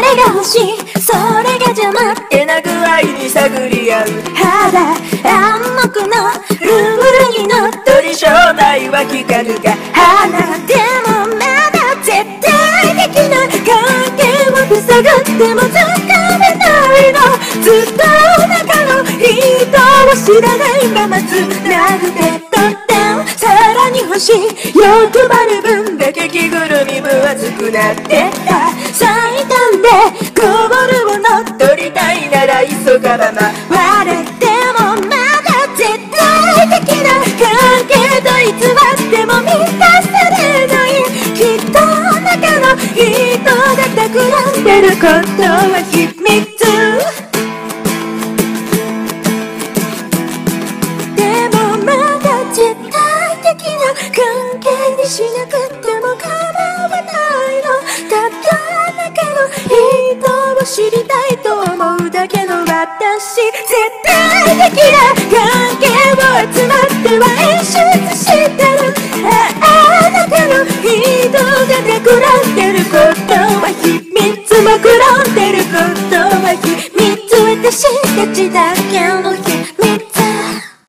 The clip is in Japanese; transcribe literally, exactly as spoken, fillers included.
れが欲しい、それが邪魔ってな具合に探り合う肌暗黙のルールにのっとり将来は聞かぬが花でもまだ絶対的な関係を塞ぐってもつかめないの、ずっと中の人を知らないままつなぐてとったさらに欲しい欲張る分だけ着ぐるみ分厚くなってった最短でゴールを乗っ取りたいなら急がば回れてもまだ絶対的な関係と偽っても満たされないきっと中の人が企んでることは秘密でもまだ絶対的な関係にしなくても構わないの、ただ中の人を知りたいと思うだけの私、絶対的な関係を集まっては演出してる、ああなたの人が企んでることは秘密、もくろんでることは秘密、私たち